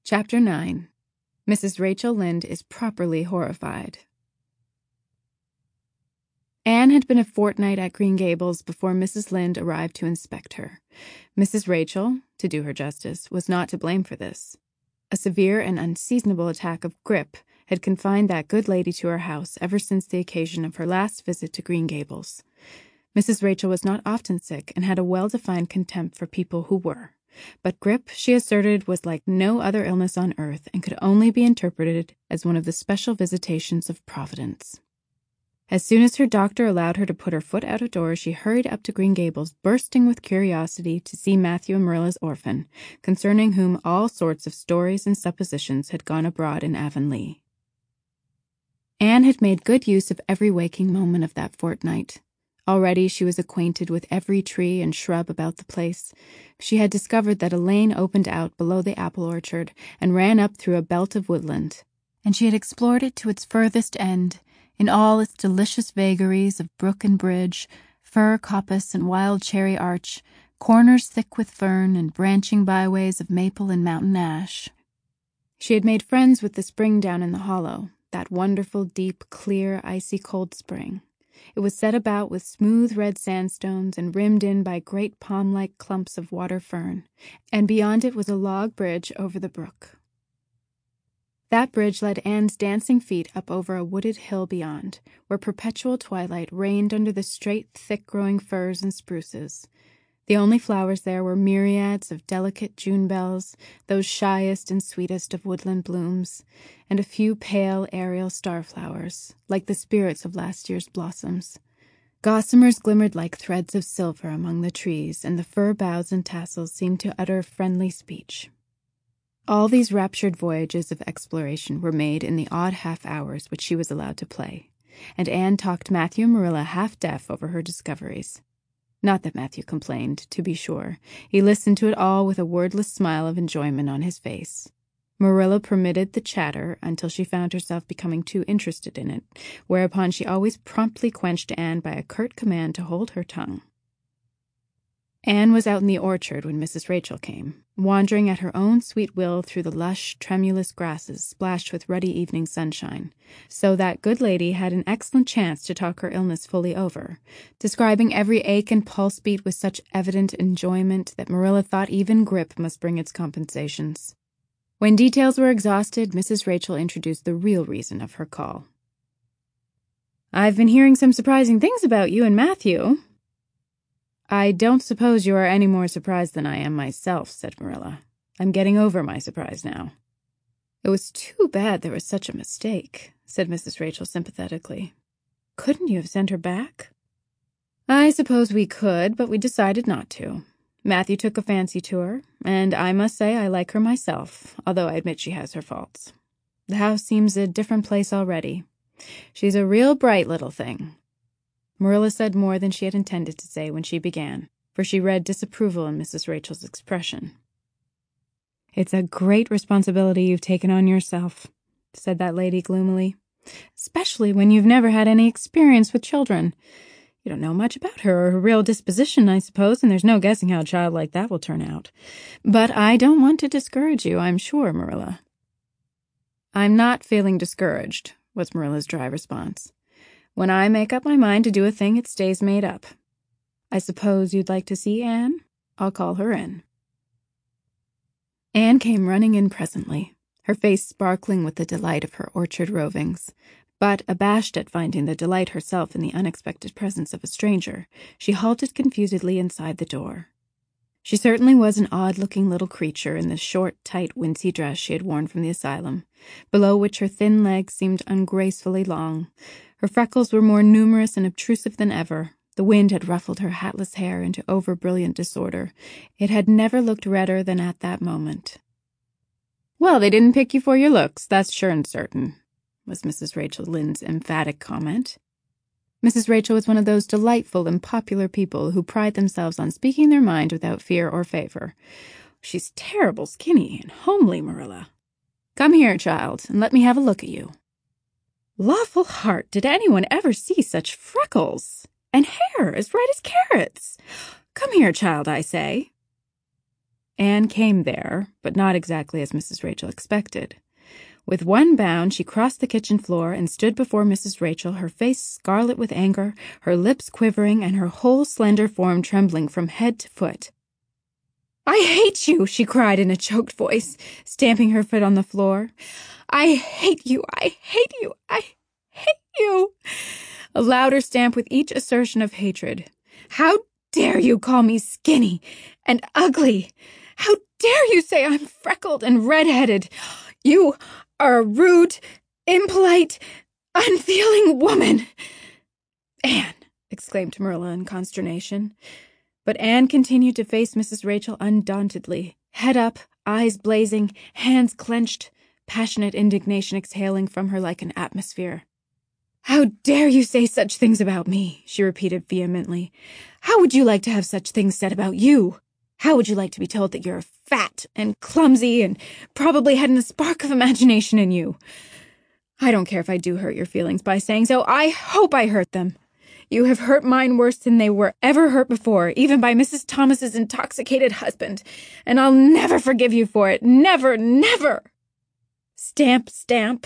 Chapter 9. Mrs. Rachel Lynde is properly horrified. Anne had been a fortnight at Green Gables before Mrs. Lynde arrived to inspect her. Mrs. Rachel, to do her justice, was not to blame for this. A severe and unseasonable attack of grippe had confined that good lady to her house ever since the occasion of her last visit to Green Gables. Mrs. Rachel was not often sick and had a well-defined contempt for people who were. But grippe, she asserted, was like no other illness on earth and could only be interpreted as one of the special visitations of Providence. As soon as her doctor allowed her to put her foot out of doors, she hurried up to Green Gables, bursting with curiosity to see Matthew and Marilla's orphan, concerning whom all sorts of stories and suppositions had gone abroad in Avonlea. Anne had made good use of every waking moment of that fortnight. Already she was acquainted with every tree and shrub about the place. She had discovered that a lane opened out below the apple orchard and ran up through a belt of woodland, and she had explored it to its furthest end, in all its delicious vagaries of brook and bridge, fir coppice and wild cherry arch, corners thick with fern and branching byways of maple and mountain ash. She had made friends with the spring down in the hollow, that wonderful, deep, clear, icy cold spring. It was set about with smooth red sandstones and rimmed in by great palm-like clumps of water fern, and beyond it was a log bridge over the brook. That bridge led Anne's dancing feet up over a wooded hill beyond, where perpetual twilight reigned under the straight, thick-growing firs and spruces. The only flowers there were myriads of delicate June bells, those shyest and sweetest of woodland blooms, and a few pale, aerial starflowers, like the spirits of last year's blossoms. Gossamers glimmered like threads of silver among the trees, and the fir boughs and tassels seemed to utter friendly speech. All these raptured voyages of exploration were made in the odd half-hours which she was allowed to play, and Anne talked Matthew and Marilla half-deaf over her discoveries. Not that Matthew complained, to be sure. He listened to it all with a wordless smile of enjoyment on his face. Marilla permitted the chatter until she found herself becoming too interested in it, whereupon she always promptly quenched Anne by a curt command to hold her tongue. Anne was out in the orchard when Mrs. Rachel came, wandering at her own sweet will through the lush, tremulous grasses splashed with ruddy evening sunshine, so that good lady had an excellent chance to talk her illness fully over, describing every ache and pulse beat with such evident enjoyment that Marilla thought even grippe must bring its compensations. When details were exhausted, Mrs. Rachel introduced the real reason of her call. "I've been hearing some surprising things about you and Matthew." "I don't suppose you are any more surprised than I am myself," said Marilla. "I'm getting over my surprise now." "It was too bad there was such a mistake," said Mrs. Rachel sympathetically. "Couldn't you have sent her back?" "I suppose we could, but we decided not to. Matthew took a fancy to her, and I must say I like her myself, although I admit she has her faults. The house seems a different place already. She's a real bright little thing." Marilla said more than she had intended to say when she began, for she read disapproval in Mrs. Rachel's expression. "It's a great responsibility you've taken on yourself," said that lady gloomily, "especially when you've never had any experience with children. You don't know much about her or her real disposition, I suppose, and there's no guessing how a child like that will turn out. But I don't want to discourage you, I'm sure, Marilla." "I'm not feeling discouraged," was Marilla's dry response. "When I make up my mind to do a thing, it stays made up. I suppose you'd like to see Anne? I'll call her in." Anne came running in presently, her face sparkling with the delight of her orchard rovings. But, abashed at finding the delight herself in the unexpected presence of a stranger, she halted confusedly inside the door. She certainly was an odd-looking little creature in the short, tight, wincey dress she had worn from the asylum, below which her thin legs seemed ungracefully long. Her freckles were more numerous and obtrusive than ever. The wind had ruffled her hatless hair into over-brilliant disorder. It had never looked redder than at that moment. "Well, they didn't pick you for your looks, that's sure and certain," was Mrs. Rachel Lynde's emphatic comment. Mrs. Rachel was one of those delightful and popular people who pride themselves on speaking their mind without fear or favor. "She's terrible skinny and homely, Marilla. Come here, child, and let me have a look at you. Lawful heart, did anyone ever see such freckles? And hair as bright as carrots? Come here, child, I say." Anne came there, but not exactly as Mrs. Rachel expected. With one bound, she crossed the kitchen floor and stood before Mrs. Rachel, her face scarlet with anger, her lips quivering, and her whole slender form trembling from head to foot. "I hate you," she cried in a choked voice, stamping her foot on the floor. "I hate you! I hate you! I hate you!" A louder stamp with each assertion of hatred. "How dare you call me skinny and ugly? How dare you say I'm freckled and red-headed? You are a rude, impolite, unfeeling woman!" "Anne!" exclaimed Marilla in consternation. But Anne continued to face Mrs. Rachel undauntedly, head up, eyes blazing, hands clenched, passionate indignation exhaling from her like an atmosphere. "How dare you say such things about me?" she repeated vehemently. "How would you like to have such things said about you? How would you like to be told that you're fat and clumsy and probably hadn't a spark of imagination in you? I don't care if I do hurt your feelings by saying so. I hope I hurt them. You have hurt mine worse than they were ever hurt before, even by Mrs. Thomas's intoxicated husband, and I'll never forgive you for it. Never, never!" Stamp, stamp.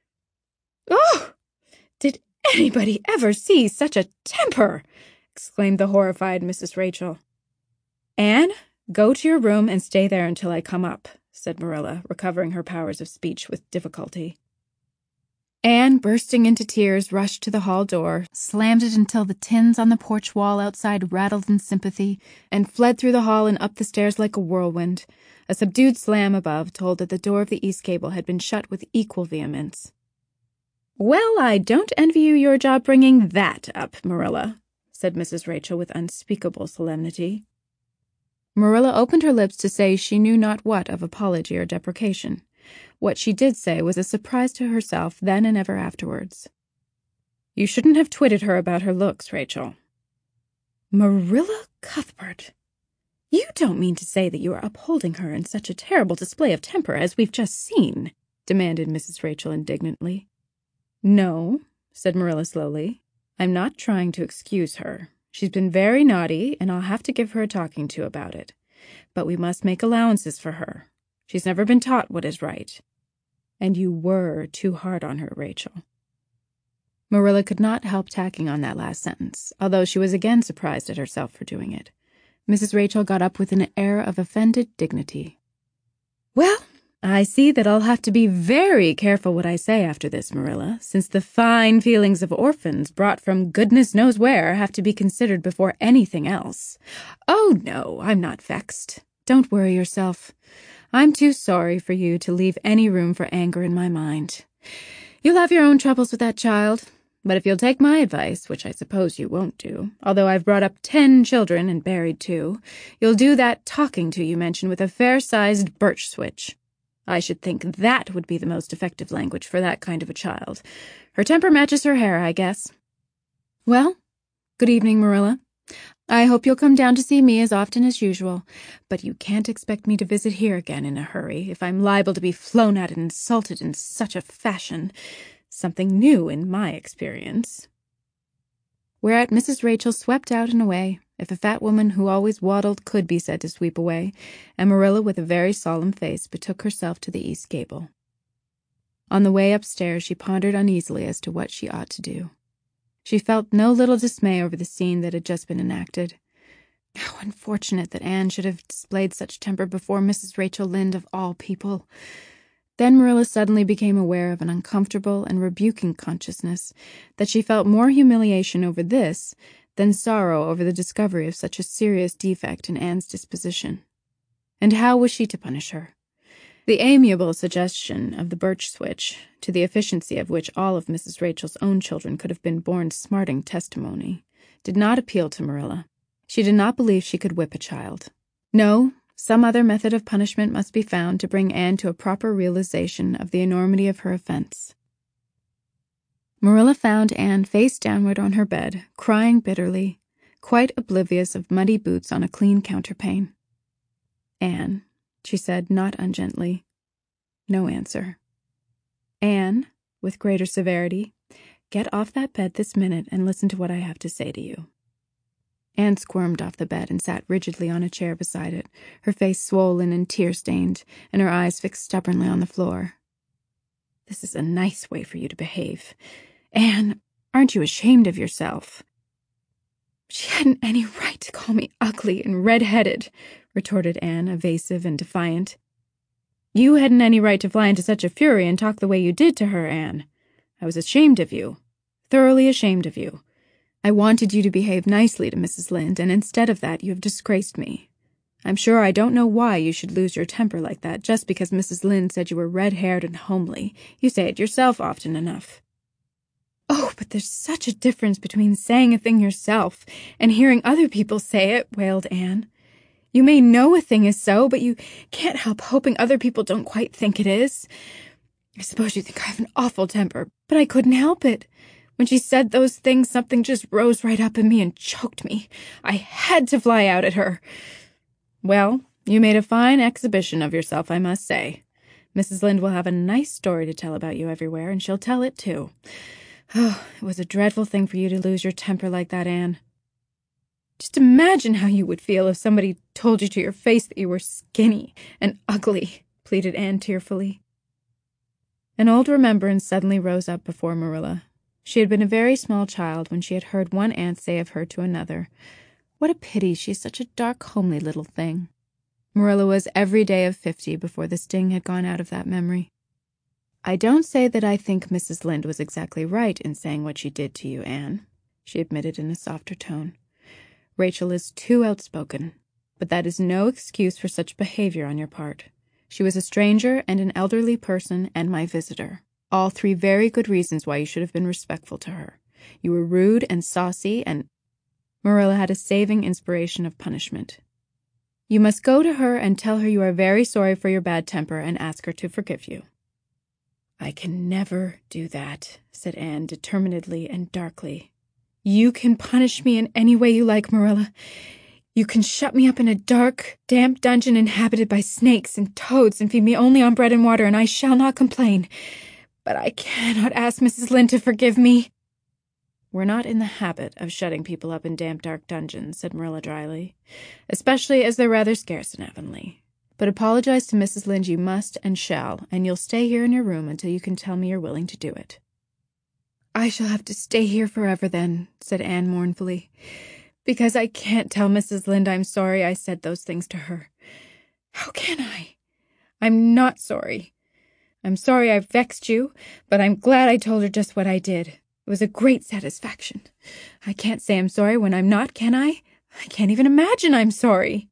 "Oh! Did anybody ever see such a temper?" exclaimed the horrified Mrs. Rachel. "Anne, go to your room and stay there until I come up," said Marilla, recovering her powers of speech with difficulty. Anne, bursting into tears, rushed to the hall door, slammed it until the tins on the porch wall outside rattled in sympathy, and fled through the hall and up the stairs like a whirlwind. A subdued slam above told that the door of the east gable had been shut with equal vehemence. "Well, I don't envy you your job bringing that up, Marilla," said Mrs. Rachel with unspeakable solemnity. Marilla opened her lips to say she knew not what of apology or deprecation. What she did say was a surprise to herself then and ever afterwards. "You shouldn't have twitted her about her looks, Rachel." "Marilla Cuthbert, you don't mean to say that you are upholding her in such a terrible display of temper as we've just seen?" demanded Mrs. Rachel indignantly. "No," said Marilla slowly. "I'm not trying to excuse her. She's been very naughty, and I'll have to give her a talking to about it. But we must make allowances for her. She's never been taught what is right. And you were too hard on her, Rachel." Marilla could not help tacking on that last sentence, although she was again surprised at herself for doing it. Mrs. Rachel got up with an air of offended dignity. "Well, I see that I'll have to be very careful what I say after this, Marilla, since the fine feelings of orphans brought from goodness knows where have to be considered before anything else. Oh, no, I'm not vexed. Don't worry yourself. I'm too sorry for you to leave any room for anger in my mind. You'll have your own troubles with that child, but if you'll take my advice, which I suppose you won't do, although I've brought up 10 children and buried 2, you'll do that talking to you mentioned with a fair-sized birch switch. I should think that would be the most effective language for that kind of a child. Her temper matches her hair, I guess. Well, good evening, Marilla. I hope you'll come down to see me as often as usual, but you can't expect me to visit here again in a hurry if I'm liable to be flown at and insulted in such a fashion. Something new in my experience." Whereat Mrs. Rachel swept out and away, if a fat woman who always waddled could be said to sweep away, and Marilla, with a very solemn face, betook herself to the east gable. On the way upstairs she pondered uneasily as to what she ought to do. She felt no little dismay over the scene that had just been enacted. How unfortunate that Anne should have displayed such temper before Mrs. Rachel Lynde of all people. Then Marilla suddenly became aware of an uncomfortable and rebuking consciousness that she felt more humiliation over this than sorrow over the discovery of such a serious defect in Anne's disposition. And how was she to punish her? The amiable suggestion of the birch switch, to the efficiency of which all of Mrs. Rachel's own children could have been borne smarting testimony, did not appeal to Marilla. She did not believe she could whip a child. No, some other method of punishment must be found to bring Anne to a proper realization of the enormity of her offense. Marilla found Anne face downward on her bed, crying bitterly, quite oblivious of muddy boots on a clean counterpane. "Anne," she said, not ungently. No answer. "Anne," with greater severity, "get off that bed this minute and listen to what I have to say to you." Anne squirmed off the bed and sat rigidly on a chair beside it, her face swollen and tear-stained, and her eyes fixed stubbornly on the floor. "This is a nice way for you to behave. Anne, aren't you ashamed of yourself?" "She hadn't any right to call me ugly and red-headed," retorted Anne, evasive and defiant. "You hadn't any right to fly into such a fury and talk the way you did to her, Anne. I was ashamed of you, thoroughly ashamed of you. I wanted you to behave nicely to Mrs. Lynde, and instead of that you have disgraced me. I'm sure I don't know why you should lose your temper like that just because Mrs. Lynde said you were red-haired and homely. You say it yourself often enough." "Oh, but there's such a difference between saying a thing yourself and hearing other people say it," wailed Anne. "You may know a thing is so, but you can't help hoping other people don't quite think it is. I suppose you think I have an awful temper, but I couldn't help it. When she said those things, something just rose right up in me and choked me. I had to fly out at her." "Well, you made a fine exhibition of yourself, I must say. Mrs. Lynde will have a nice story to tell about you everywhere, and she'll tell it, too. Oh, it was a dreadful thing for you to lose your temper like that, Anne. Just imagine how you would feel if somebody told you to your face that you were skinny and ugly," pleaded Anne tearfully. An old remembrance suddenly rose up before Marilla. She had been a very small child when she had heard one aunt say of her to another, "What a pity she is such a dark, homely little thing." Marilla was every day of 50 before the sting had gone out of that memory. "I don't say that I think Mrs. Lynde was exactly right in saying what she did to you, Anne," she admitted in a softer tone. "Rachel is too outspoken, but that is no excuse for such behavior on your part. She was a stranger and an elderly person and my visitor. All 3 very good reasons why you should have been respectful to her. You were rude and saucy and—" Marilla had a saving inspiration of punishment. "You must go to her and tell her you are very sorry for your bad temper and ask her to forgive you." "I can never do that," said Anne determinedly and darkly. "You can punish me in any way you like, Marilla. You can shut me up in a dark, damp dungeon inhabited by snakes and toads and feed me only on bread and water, and I shall not complain. But I cannot ask Mrs. Lynde to forgive me." "We're not in the habit of shutting people up in damp, dark dungeons," said Marilla dryly, "especially as they're rather scarce in Avonlea. But apologize to Mrs. Lynde you must and shall, and you'll stay here in your room until you can tell me you're willing to do it." "I shall have to stay here forever then," said Anne mournfully, "because I can't tell Mrs. Lynde I'm sorry I said those things to her. How can I? I'm not sorry. I'm sorry I vexed you, but I'm glad I told her just what I did. It was a great satisfaction. I can't say I'm sorry when I'm not, can I? I can't even imagine I'm sorry."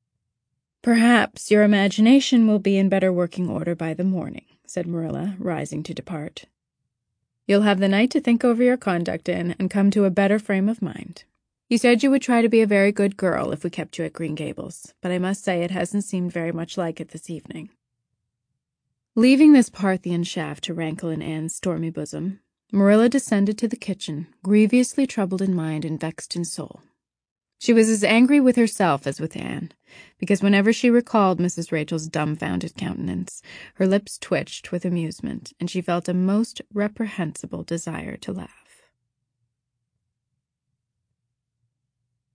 "Perhaps your imagination will be in better working order by the morning," said Marilla, rising to depart. "You'll have the night to think over your conduct in and come to a better frame of mind. You said you would try to be a very good girl if we kept you at Green Gables, but I must say it hasn't seemed very much like it this evening." Leaving this Parthian shaft to rankle in Anne's stormy bosom, Marilla descended to the kitchen, grievously troubled in mind and vexed in soul. She was as angry with herself as with Anne, because whenever she recalled Mrs. Rachel's dumbfounded countenance, her lips twitched with amusement, and she felt a most reprehensible desire to laugh.